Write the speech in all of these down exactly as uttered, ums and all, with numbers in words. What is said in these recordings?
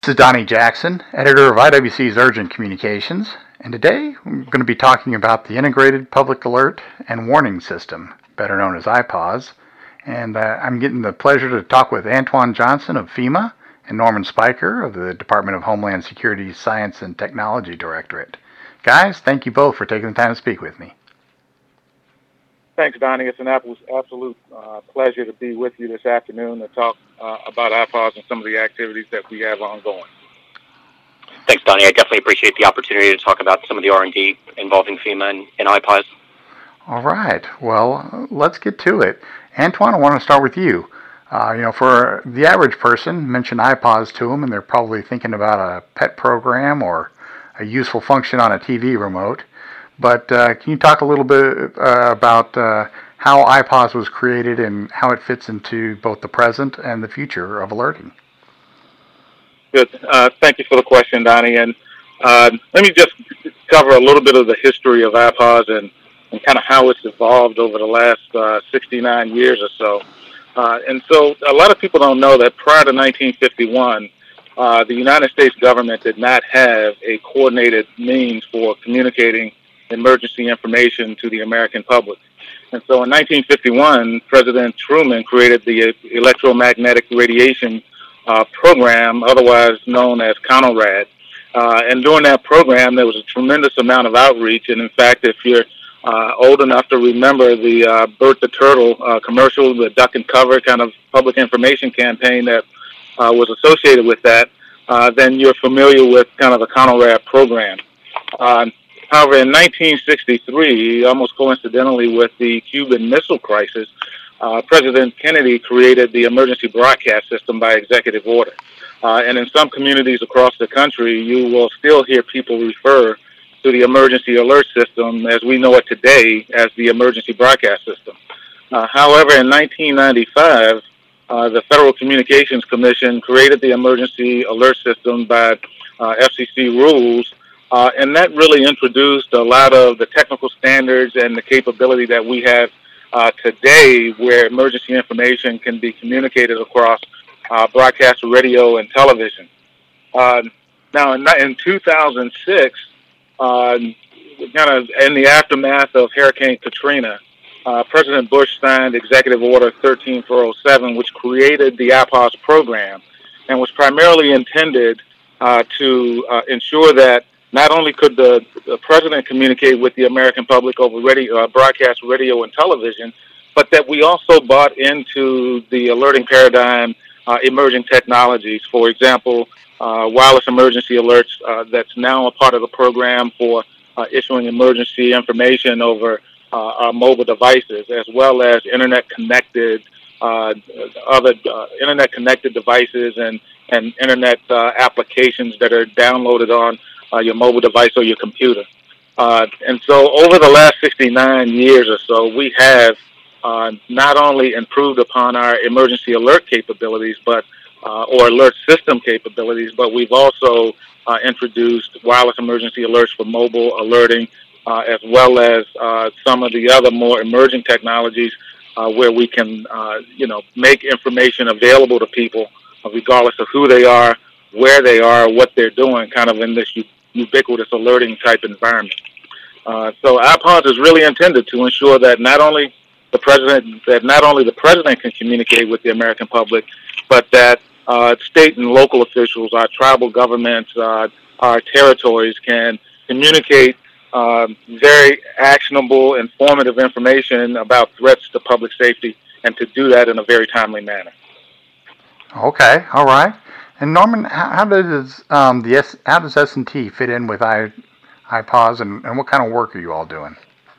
This is Donnie Jackson, editor of I W C's Urgent Communications, and today we're going to be talking about the Integrated Public Alert and Warning System, better known as I P A W S, and uh, I'm getting the pleasure to talk with Antoine Johnson of FEMA and Norman Spiker of the Department of Homeland Security's Science and Technology Directorate. Guys, thank you both for taking the time to speak with me. Thanks, Donnie. It's an absolute uh, pleasure to be with you this afternoon to talk uh, about I P A W S and some of the activities that we have ongoing. Thanks, Donnie. I definitely appreciate the opportunity to talk about some of the R and D involving FEMA and, and I P A W S. All right. Well, let's get to it. Antoine, I want to start with you. Uh, you know, for the average person, mention I P A W S to them, and they're probably thinking about a pet program or a useful function on a T V remote. But uh, can you talk a little bit uh, about uh, how I P A W S was created and how it fits into both the present and the future of alerting? Good. Uh, thank you for the question, Donnie. And uh, let me just cover a little bit of the history of I P A W S and, and kind of how it's evolved over the last uh, sixty-nine years or so. Uh, and so a lot of people don't know that prior to nineteen fifty-one, uh, the United States government did not have a coordinated means for communicating emergency information to the American public. And so in nineteen fifty-one, President Truman created the electromagnetic radiation uh, program, otherwise known as CONELRAD. Uh, and during that program, there was a tremendous amount of outreach. And in fact, if you're uh, old enough to remember the uh, Bert the Turtle uh, commercial, the duck and cover kind of public information campaign that uh, was associated with that, uh, then you're familiar with kind of the CONELRAD program. Uh, However, in nineteen sixty-three, almost coincidentally with the Cuban Missile Crisis, uh, President Kennedy created the emergency broadcast system by executive order. Uh, and in some communities across the country, you will still hear people refer to the emergency alert system as we know it today as the emergency broadcast system. Uh, however, in nineteen ninety-five, uh, the Federal Communications Commission created the emergency alert system by uh, F C C rules. Uh, and that really introduced a lot of the technical standards and the capability that we have uh, today where emergency information can be communicated across uh, broadcast radio and television. Uh, now, in, in two thousand six, uh, kind of in the aftermath of Hurricane Katrina, uh, President Bush signed Executive Order thirteen four oh seven, which created the I P A W S program and was primarily intended uh, to uh, ensure that not only could the, the president communicate with the American public over radio, uh, broadcast radio and television, but that we also bought into the alerting paradigm uh, emerging technologies. For example, uh, wireless emergency alerts uh, that's now a part of the program for uh, issuing emergency information over uh, our mobile devices, as well as internet-connected uh, other uh, internet-connected devices and, and internet uh, applications that are downloaded on Uh, your mobile device or your computer. Uh, and so over the last sixty-nine years or so, we have uh, not only improved upon our emergency alert capabilities, but uh, or alert system capabilities, but we've also uh, introduced wireless emergency alerts for mobile alerting, uh, as well as uh, some of the other more emerging technologies uh, where we can, uh, you know, make information available to people, uh, regardless of who they are, where they are, what they're doing, kind of in this ubiquitous alerting type environment. Uh, so I P A W S is really intended to ensure that not only the president that not only the president can communicate with the American public, but that uh, state and local officials, our tribal governments, uh, our territories can communicate uh, very actionable, informative information about threats to public safety, and to do that in a very timely manner. Okay, all right. And Norman, how does um, the S, how does S and T fit in with I, I P A W S, and, and what kind of work are you all doing?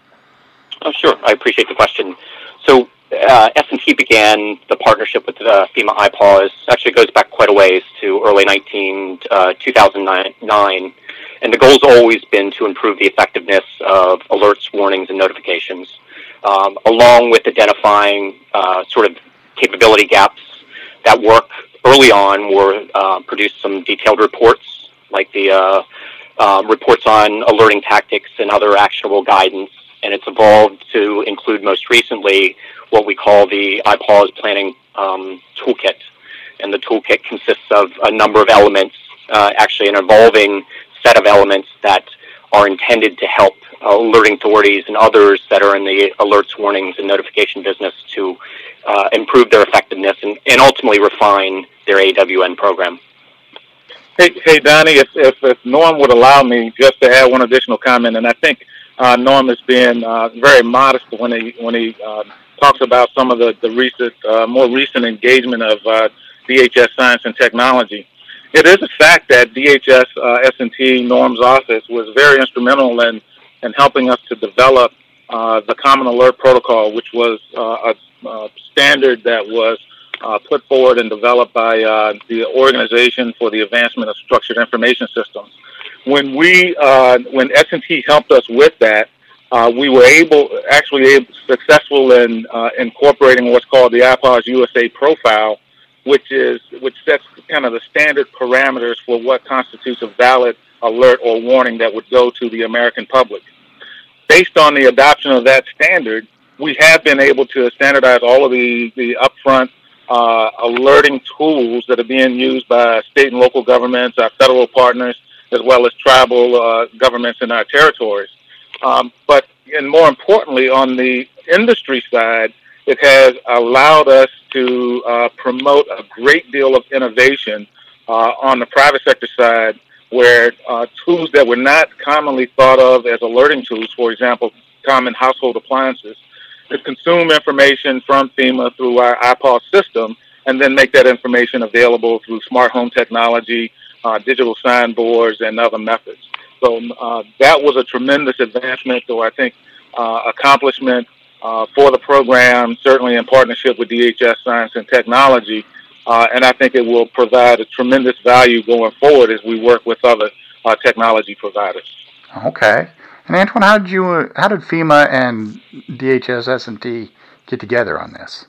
Oh, sure. I appreciate the question. So uh, S and T began the partnership with the FEMA I P A W S. Actually, goes back quite a ways to early nineteen, uh, two thousand nine, and the goal's always been to improve the effectiveness of alerts, warnings, and notifications, um, along with identifying uh, sort of capability gaps. That work early on were uh, produced some detailed reports, like the uh, uh, reports on alerting tactics and other actionable guidance, and it's evolved to include most recently what we call the I P A W S Planning um, Toolkit. And the toolkit consists of a number of elements uh, actually an evolving set of elements that are intended to help uh, alerting authorities and others that are in the alerts, warnings, and notification business to uh, improve their effectiveness and, and ultimately refine their A W N program. Hey, hey, Donnie, if, if, if Norm would allow me just to add one additional comment, and I think uh, Norm is being uh, very modest when he when he uh, talks about some of the, the recent, uh, more recent engagement of uh, D H S Science and Technology. It is a fact that D H S uh, S and T Norm's office was very instrumental in, in helping us to develop uh, the Common Alert Protocol, which was uh, a, a standard that was uh, put forward and developed by uh, the Organization for the Advancement of Structured Information Systems. When we, uh, when S and T helped us with that, uh, we were able, actually able, successful in uh, incorporating what's called the I P A W S U S A profile, which is which sets kind of the standard parameters for what constitutes a valid alert or warning that would go to the American public. Based on the adoption of that standard, we have been able to standardize all of the, the upfront uh, alerting tools that are being used by state and local governments, our federal partners, as well as tribal uh, governments in our territories. Um, but, and more importantly, on the industry side, it has allowed us to uh, promote a great deal of innovation uh, on the private sector side, where uh, tools that were not commonly thought of as alerting tools, for example, common household appliances, could consume information from FEMA through our I P A W S system and then make that information available through smart home technology, uh, digital signboards, and other methods. So uh, that was a tremendous advancement, or I think uh, accomplishment uh, for the program, certainly in partnership with D H S Science and Technology. Uh, and I think it will provide a tremendous value going forward as we work with other uh, technology providers. Okay. And Antoine, how did you, uh, how did FEMA and D H S S and T get together on this?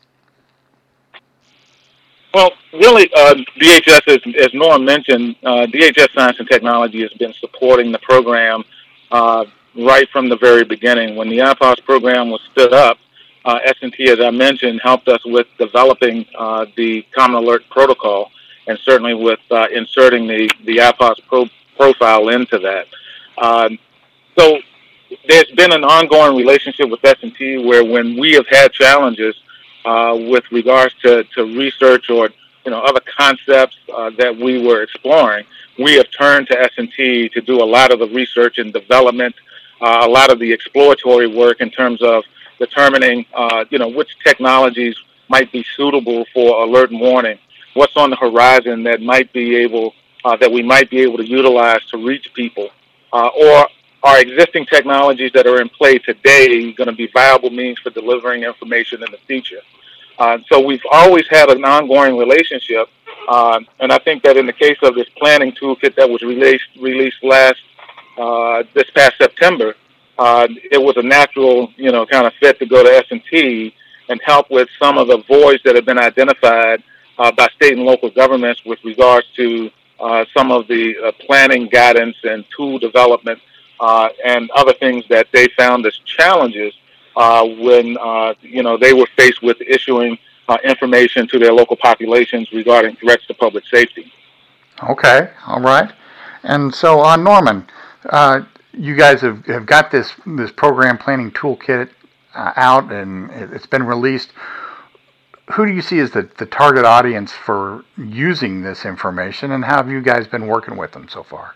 Well, really, uh, D H S, as, as Norm mentioned, uh, D H S Science and Technology has been supporting the program uh, right from the very beginning. When the I P A W S program was stood up, uh, S and T, as I mentioned, helped us with developing uh, the Common Alert Protocol, and certainly with uh, inserting the, the I P A W S pro- profile into that. Uh, so there's been an ongoing relationship with S and T where when we have had challenges uh, with regards to, to research or you know other concepts uh, that we were exploring, we have turned to S and T to do a lot of the research and development, uh, a lot of the exploratory work in terms of determining uh, you know which technologies might be suitable for alert and warning, what's on the horizon that might be able uh, that we might be able to utilize to reach people, uh, or are existing technologies that are in play today going to be viable means for delivering information in the future? Uh, so we've always had an ongoing relationship, uh, and I think that in the case of this planning toolkit that was released released last uh, this past September, uh, it was a natural, you know, kind of fit to go to S and T and help with some of the voids that have been identified uh, by state and local governments with regards to uh, some of the uh, planning guidance and tool development Uh, and other things that they found as challenges uh, when, uh, you know, they were faced with issuing uh, information to their local populations regarding threats to public safety. Okay, all right. And so, uh, Norman, uh, you guys have, have got this, this program planning toolkit uh, out, and it's been released. Who do you see as the, the target audience for using this information, and how have you guys been working with them so far?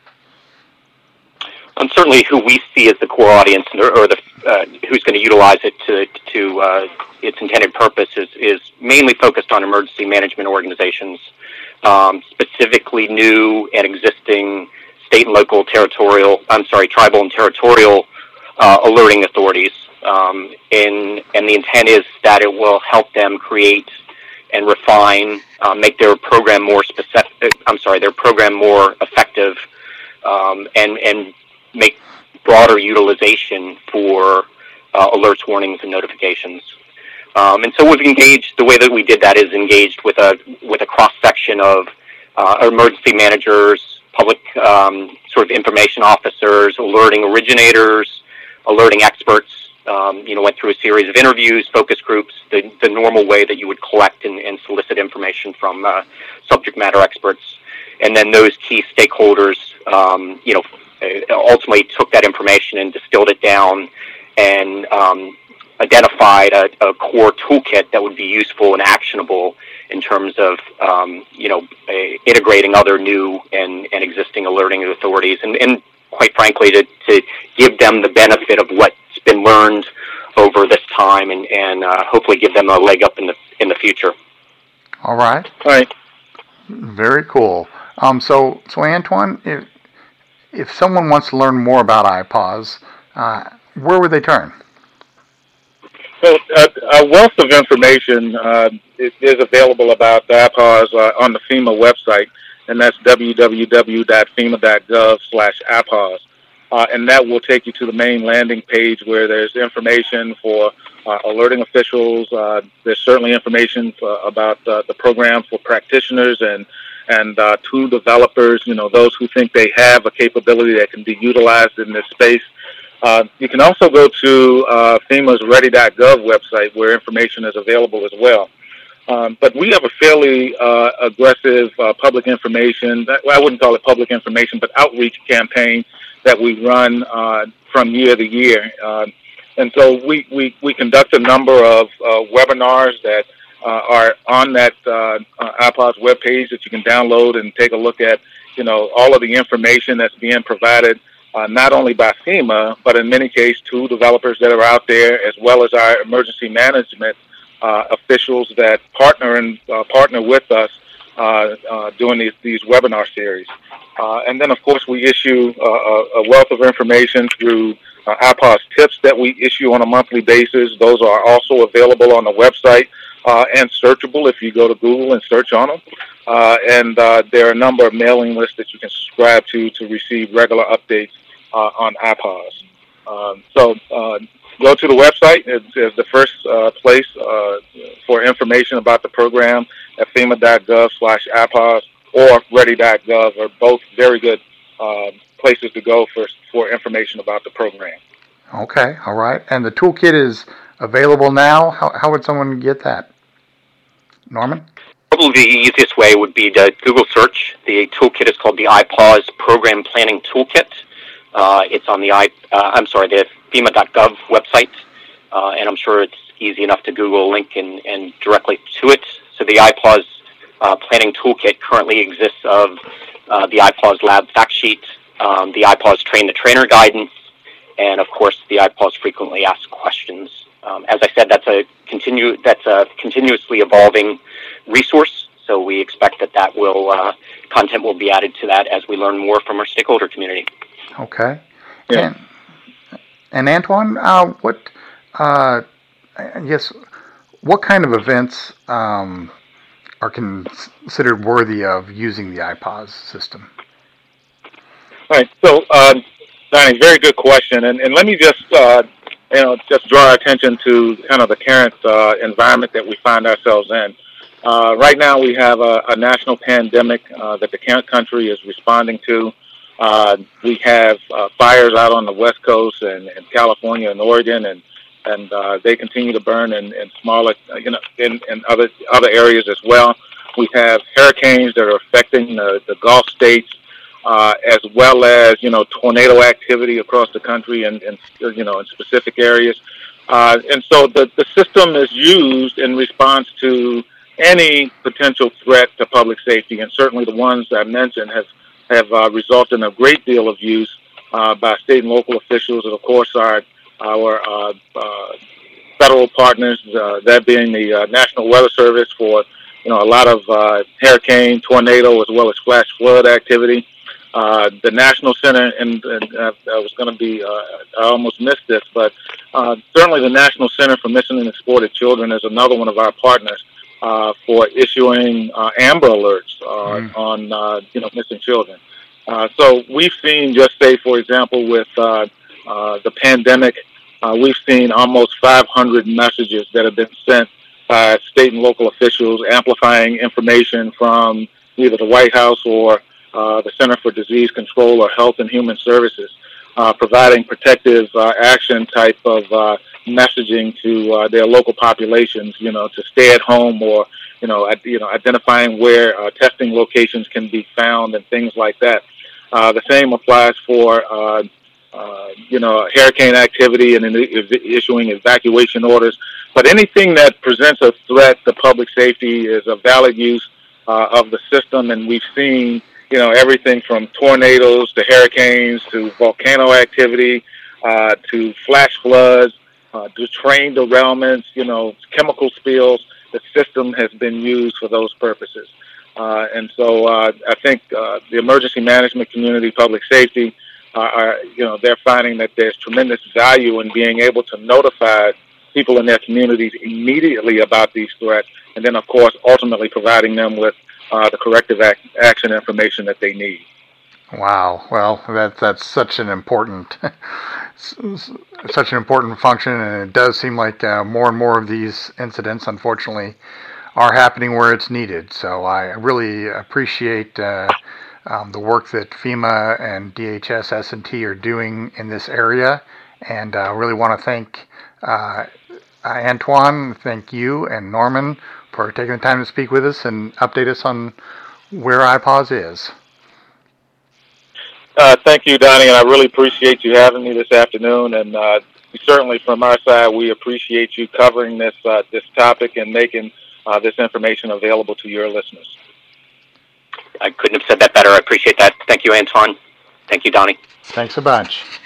And certainly who we see as the core audience, or, or the uh, who's going to utilize it to to uh, its intended purpose is, is mainly focused on emergency management organizations, um, specifically new and existing state and local territorial, I'm sorry, tribal and territorial uh, alerting authorities. Um, and, and the intent is that it will help them create and refine, uh, make their program more specific, I'm sorry, their program more effective, um, and, and make broader utilization for uh, alerts, warnings, and notifications. Um, and so we've engaged, the way that we did that is engaged with a with a cross-section of uh, emergency managers, public um, sort of information officers, alerting originators, alerting experts. Um, you know, went through a series of interviews, focus groups, the, the normal way that you would collect and, and solicit information from uh, subject matter experts. and then those key stakeholders, um, you know, ultimately took that information and distilled it down and um, identified a, a core toolkit that would be useful and actionable in terms of, um, you know, a, integrating other new and, and existing alerting authorities, and, and quite frankly, to, to give them the benefit of what's been learned over this time, and, and uh, hopefully give them a leg up in the in the future. All right. All right. Very cool. Um, so, so Antoine, if, if someone wants to learn more about I P A W S, uh, where would they turn? So, uh, a wealth of information uh, is, is available about the I P A W S uh, on the FEMA website, and that's w w w dot fema dot gov slash I P A W S. Uh, and that will take you to the main landing page where there's information for uh, alerting officials. Uh, there's certainly information for, about uh, the program for practitioners and and uh, tool developers, you know, those who think they have a capability that can be utilized in this space. Uh, you can also go to uh, FEMA's ready dot gov website where information is available as well. Um, but we have a fairly uh, aggressive uh, public information, well, I wouldn't call it public information, but outreach campaign that we run uh, from year to year. Uh, and so we, we, we conduct a number of uh, webinars that uh, are on that uh, I P A W S webpage that you can download and take a look at, you know, all of the information that's being provided, uh, not only by FEMA, but in many cases tool developers that are out there, as well as our emergency management uh, officials that partner and uh, partner with us uh, uh, doing these, these webinar series. Uh, and then, of course, we issue uh, a wealth of information through uh, I P A W S tips that we issue on a monthly basis. Those are also available on the website uh, and searchable if you go to Google and search on them. Uh, and uh, there are a number of mailing lists that you can subscribe to to receive regular updates uh, on I P A W S. Um, so uh, go to the website. It's, it's the first uh, place uh, for information about the program at fema dot gov slash I P A W S. or ready dot gov are both very good uh, places to go for for information about the program. Okay, all right. And the toolkit is available now. How how would someone get that? Norman? Probably the easiest way would be to Google search. The toolkit is called the I P A W S Program Planning Toolkit. Uh, it's on the I uh, I'm sorry the fema dot gov website, uh, and I'm sure it's easy enough to Google a link and, and directly to it. So the I P A W S Uh, planning toolkit currently exists of uh, the I P A W S Lab fact sheet, um, the I P A W S Train the Trainer guidance, and of course the I P A W S frequently asked questions. Um, as I said, that's a continue that's a continuously evolving resource. So we expect that that will uh, content will be added to that as we learn more from our stakeholder community. Okay. Yeah. And, and Antoine, uh, what uh, I guess what kind of events Um, are considered worthy of using the I P A W S system? All right. So, uh, Donnie, very good question. And, and let me just, uh, you know, just draw our attention to kind of the current uh, environment that we find ourselves in. Uh, right now, we have a, a national pandemic uh, that the country is responding to. Uh, we have uh, fires out on the West Coast and in California and Oregon, and and uh, they continue to burn in, in smaller, you know, in, in other other areas as well. We have hurricanes that are affecting the, the Gulf states, uh, as well as, you know, tornado activity across the country and, and you know, in specific areas. Uh, and so the, the system is used in response to any potential threat to public safety, and certainly the ones I mentioned have, have uh, resulted in a great deal of use uh, by state and local officials, and of course our our uh, uh, federal partners, uh, that being the uh, National Weather Service for, you know, a lot of uh, hurricane, tornado, as well as flash flood activity. Uh, the National Center, and, and uh, I was going to be, uh, I almost missed this, but uh, certainly the National Center for Missing and Exploited Children is another one of our partners uh, for issuing uh, Amber Alerts uh, mm. on, uh, you know, missing children. Uh, so we've seen, just say, for example, with uh, Uh, the pandemic, uh, we've seen almost five hundred messages that have been sent by state and local officials amplifying information from either the White House or uh, the Center for Disease Control or Health and Human Services, uh, providing protective uh, action type of uh, messaging to uh, their local populations, you know, to stay at home or you know, ad, you know, identifying where uh, testing locations can be found and things like that. Uh, the same applies for, uh, uh, you know, hurricane activity and in issuing evacuation orders. But anything that presents a threat to public safety is a valid use uh, of the system. And we've seen, you know, everything from tornadoes to hurricanes to volcano activity uh, to flash floods uh, to train derailments, you know, chemical spills. The system has been used for those purposes. Uh, and so uh, I think uh, the emergency management community, public safety, uh, are, you know, they're finding that there's tremendous value in being able to notify people in their communities immediately about these threats, and then, of course, ultimately providing them with uh, the corrective ac- action information that they need. Wow. Well, that, that's such an important, such an important function, and it does seem like uh, more and more of these incidents, unfortunately, are happening where it's needed. So I really appreciate uh, um, the work that FEMA and D H S S and T are doing in this area, and I uh, really want to thank uh, Antoine, thank you, and Norman for taking the time to speak with us and update us on where I P A W S is. Uh, thank you, Donnie, and I really appreciate you having me this afternoon. And uh, certainly from our side, we appreciate you covering this uh, this topic and making uh, this information available to your listeners. I couldn't have said that better. I appreciate that. Thank you, Antoine. Thank you, Donnie. Thanks a bunch.